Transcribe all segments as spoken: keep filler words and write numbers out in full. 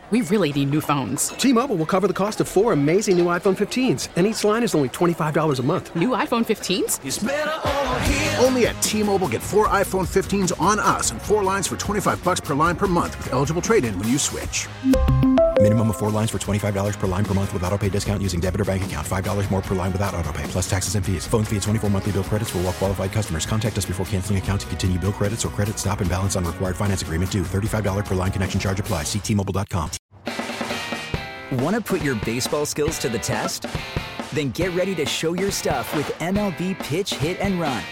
We really need new phones. T-Mobile will cover the cost of four amazing new iPhone fifteens, and each line is only twenty-five dollars a month. New iPhone fifteens? It's better over here. Only at T-Mobile, get four iPhone fifteens on us and four lines for twenty-five dollars per line per month with eligible trade-in when you switch. Minimum of four lines for twenty-five dollars per line per month with autopay discount using debit or bank account. five dollars more per line without autopay, plus taxes and fees. Phone fee at twenty-four monthly bill credits for well-qualified customers. Contact us before canceling account to continue bill credits or credit stop and balance on required finance agreement due. thirty-five dollars per line connection charge applies. See T Mobile dot com. Want to put your baseball skills to the test? Then get ready to show your stuff with M L B Pitch, Hit, and Run.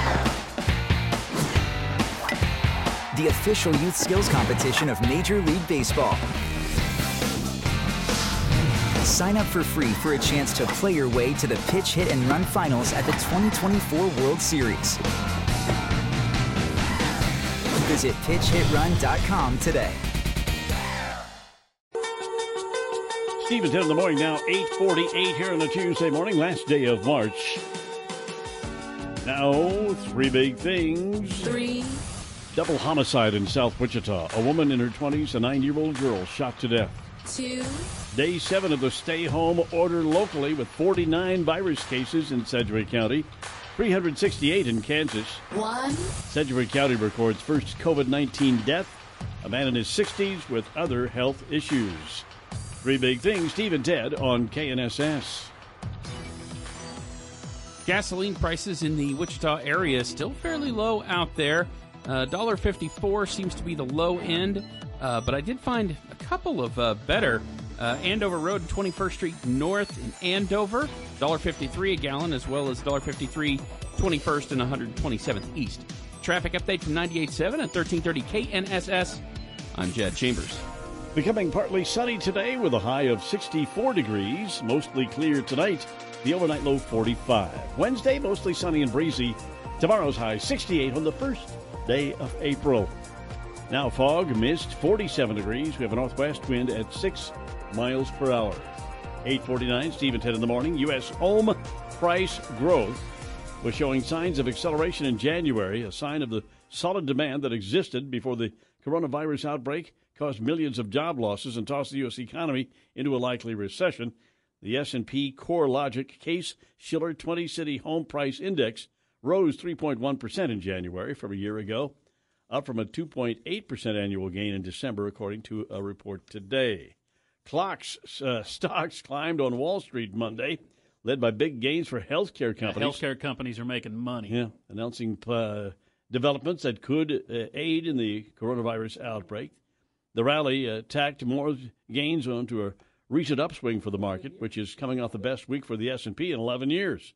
The official youth skills competition of Major League Baseball. Sign up for free for a chance to play your way to the Pitch, Hit, and Run finals at the twenty twenty-four World Series. Visit pitch hit run dot com today. Steve and Ted in the morning now, eight forty-eight here on a Tuesday morning, last day of March. Now, three big things. Three. Double homicide in South Wichita. A woman in her twenties, a nine-year-old girl shot to death. Two. Day seven of the stay-home order locally with forty-nine virus cases in Sedgwick County, three hundred sixty-eight in Kansas. One. Sedgwick County records first COVID nineteen death, a man in his sixties with other health issues. Three big things, Steve and Ted on K N S S. Gasoline prices in the Wichita area still fairly low out there. Uh, one dollar fifty-four seems to be the low end, uh, but I did find a couple of uh, better. Uh, Andover Road, twenty-first Street North in Andover, one dollar fifty-three a gallon, as well as one dollar fifty-three twenty-first and one hundred twenty-seventh East. Traffic update from ninety-eight point seven at thirteen thirty K N S S. I'm Jed Chambers. Becoming partly sunny today with a high of sixty-four degrees. Mostly clear tonight. The overnight low forty-five. Wednesday, mostly sunny and breezy. Tomorrow's high sixty-eight on the first day of April. Now fog, mist, forty-seven degrees. We have a northwest wind at six miles per hour. eight forty-nine, Steve and Ted in the morning. U S home price growth was showing signs of acceleration in January, a sign of the solid demand that existed before the coronavirus outbreak caused millions of job losses and tossed the U S economy into a likely recession. The S and P CoreLogic Case-Shiller twenty-City Home Price Index rose three point one percent in January from a year ago, up from a two point eight percent annual gain in December, according to a report today. Clocks uh, stocks climbed on Wall Street Monday, led by big gains for healthcare companies. Yeah, healthcare companies are making money. Yeah, announcing uh, developments that could uh, aid in the coronavirus outbreak. The rally uh, tacked more gains onto a recent upswing for the market, which is coming off the best week for the S and P in eleven years.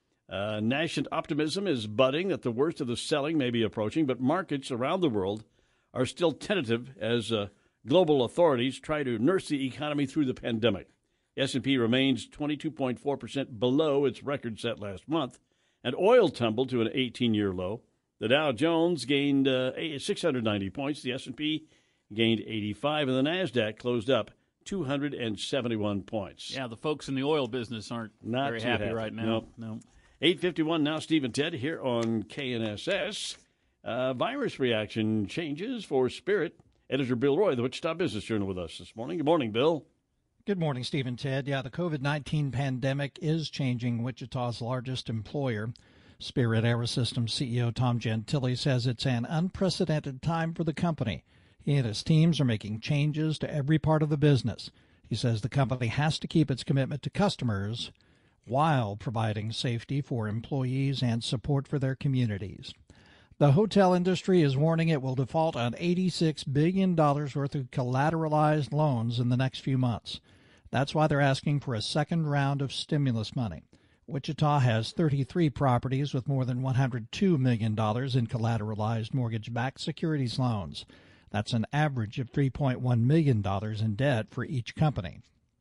Uh, nascent optimism is budding that the worst of the selling may be approaching, but markets around the world are still tentative as uh, global authorities try to nurse the economy through the pandemic. S and P remains twenty-two point four percent below its record set last month, and oil tumbled to an eighteen-year low. The Dow Jones gained uh, six hundred ninety points, the S and P gained eighty-five, and the NASDAQ closed up two hundred seventy-one points. Yeah, the folks in the oil business aren't Not very too happy, happy right now. Nope. No. eight fifty-one now, Steve and Ted here on K N S S. Uh, virus reaction changes for Spirit. Editor Bill Roy, the Wichita Business Journal, with us this morning. Good morning, Bill. Good morning, Steve and Ted. Yeah, the COVID nineteen pandemic is changing Wichita's largest employer. Spirit AeroSystems C E O Tom Gentile says it's an unprecedented time for the company. He and his teams are making changes to every part of the business. He says the company has to keep its commitment to customers while providing safety for employees and support for their communities. The hotel industry is warning it will default on eighty-six billion dollars worth of collateralized loans in the next few months. That's why they're asking for a second round of stimulus money. Wichita has thirty-three properties with more than one hundred two million dollars in collateralized mortgage-backed securities loans. That's an average of three point one million dollars in debt for each company.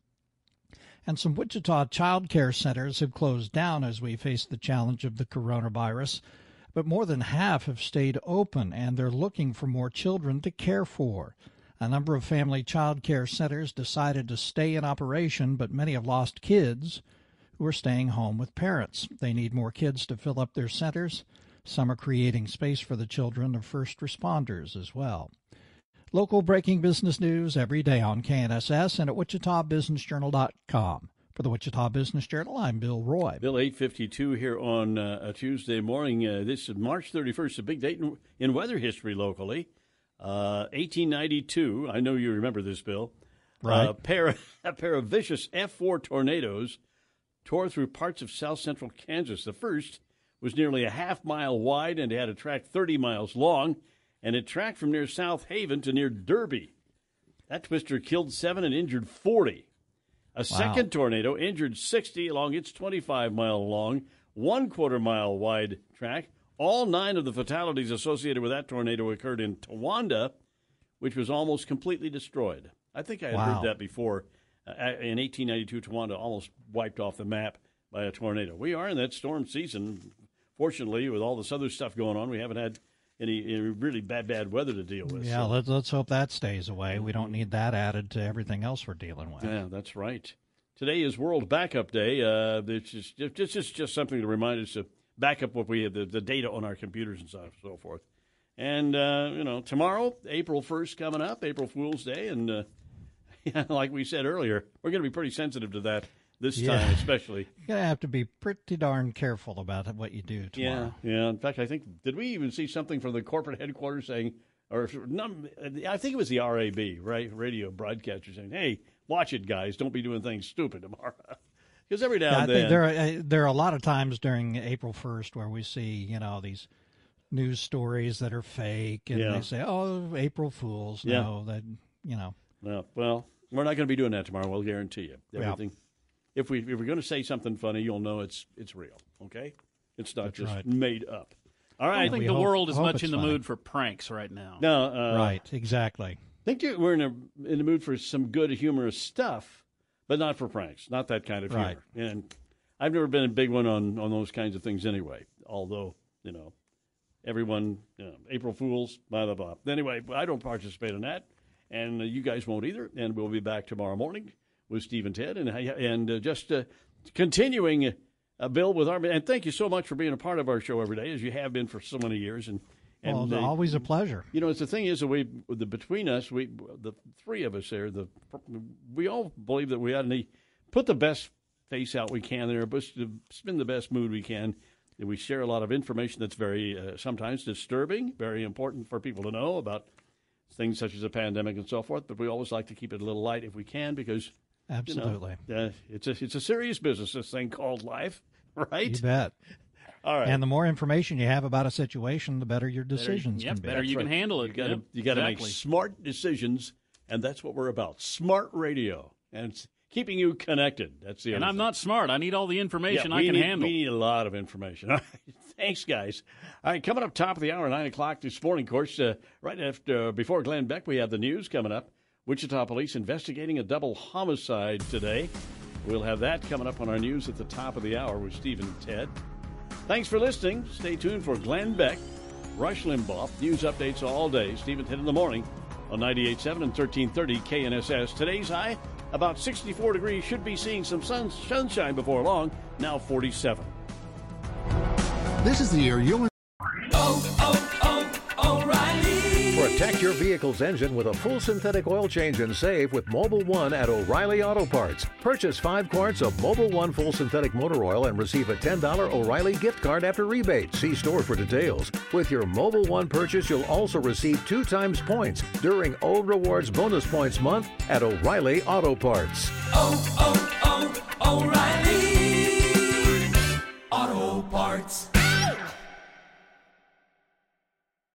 And some Wichita child care centers have closed down as we face the challenge of the coronavirus. But more than half have stayed open, and they're looking for more children to care for. A number of family child care centers decided to stay in operation, but many have lost kids who are staying home with parents. They need more kids to fill up their centers. Some are creating space for the children of first responders as well. Local breaking business news every day on K N S S and at Wichita Business Journal dot com. For the Wichita Business Journal, I'm Bill Roy. Bill, eight fifty-two here on uh, a Tuesday morning. Uh, this is March thirty-first, a big date in, in weather history locally. Uh, eighteen ninety-two, I know you remember this, Bill. Right. Uh, pair, a pair of vicious F four tornadoes tore through parts of south central Kansas. The first was nearly a half mile wide and had a track thirty miles long, and it tracked from near South Haven to near Derby. That twister killed seven and injured forty. A second wow. tornado injured sixty along its twenty-five mile long, one quarter mile wide track. All nine of the fatalities associated with that tornado occurred in Towanda, which was almost completely destroyed. I think I had wow. heard that before. Uh, in eighteen ninety-two, Towanda almost wiped off the map by a tornado. We are in that storm season. Fortunately, with all this other stuff going on, we haven't had any, any really bad, bad weather to deal with. Yeah, so. let's, let's hope that stays away. We don't need that added to everything else we're dealing with. Yeah, that's right. Today is World Backup Day. Uh, it's just, it's just, just something to remind us to back up what we have, the, the data on our computers and so, so forth. And, uh, you know, tomorrow, April first coming up, April Fool's Day. And uh, yeah, like we said earlier, we're going to be pretty sensitive to that this yeah. time especially. You're going to have to be pretty darn careful about what you do tomorrow. Yeah, yeah. In fact, I think, did we even see something from the corporate headquarters saying, or I think it was the R A B, right, radio broadcaster saying, hey, watch it, guys. Don't be doing things stupid tomorrow. Because every now yeah, and I then. think there are, there are a lot of times during April first where we see, you know, these news stories that are fake, and yeah. they say, oh, April Fools. Yeah. No, that, you know. No, well, we're not going to be doing that tomorrow. We'll guarantee you. Everything. Yeah. If, we, if we're going to say something funny, you'll know it's it's real, okay? It's not That's just right. made up. All right. I don't think We the hope- world is hope much it's in the funny. mood for pranks right now. No, uh, right, exactly. I think you- we're in, a, in the mood for some good, humorous stuff, but not for pranks. Not that kind of Right. humor. And I've never been a big one on, on those kinds of things anyway, although, you know, everyone, you know, April Fools, blah, blah, blah. Anyway, I don't participate in that, and uh, you guys won't either, and we'll be back tomorrow morning with Steve and Ted, and, and uh, just uh, continuing, uh, Bill, with our, and thank you so much for being a part of our show every day, as you have been for so many years. And, and Well, it's uh, always a pleasure. You know, it's the thing is that we, the, between us, we, the three of us there, the we all believe that we ought to put the best face out we can there, but spin the best mood we can. And we share a lot of information that's very uh, sometimes disturbing, very important for people to know about things such as a pandemic and so forth. But we always like to keep it a little light if we can, because Absolutely. you know, uh, it's a it's a serious business, this thing called life, right? You bet. All right. And the more information you have about a situation, the better your decisions Yep, can be. better you That's can right. handle it. You got to Yep, you got to exactly. make smart decisions, and that's what we're about. Smart radio, and it's keeping you connected. That's the. And other I'm thing. not smart. I need all the information Yeah, I we can need, handle. We need a lot of information. All right. Thanks, guys. All right, coming up top of the hour, nine o'clock this morning. Of course, uh, right after uh, before Glenn Beck, we have the news coming up. Wichita police investigating a double homicide today. We'll have that coming up on our news at the top of the hour with Steve and Ted. Thanks for listening. Stay tuned for Glenn Beck, Rush Limbaugh, news updates all day. Steve and Ted in the morning on ninety-eight point seven and thirteen thirty K N S S. Today's high, about sixty-four degrees. Should be seeing some sun, sunshine before long. Now forty-seven. This is the year you'll... Oh, oh, oh, O'Reilly. Protect your vehicle's engine with a full synthetic oil change and save with Mobil one at O'Reilly Auto Parts. Purchase five quarts of Mobil one full synthetic motor oil and receive a ten dollars O'Reilly gift card after rebate. See store for details. With your Mobil one purchase, you'll also receive two times points during O Rewards Bonus Points Month at O'Reilly Auto Parts. Oh, oh, oh, O'Reilly Auto Parts.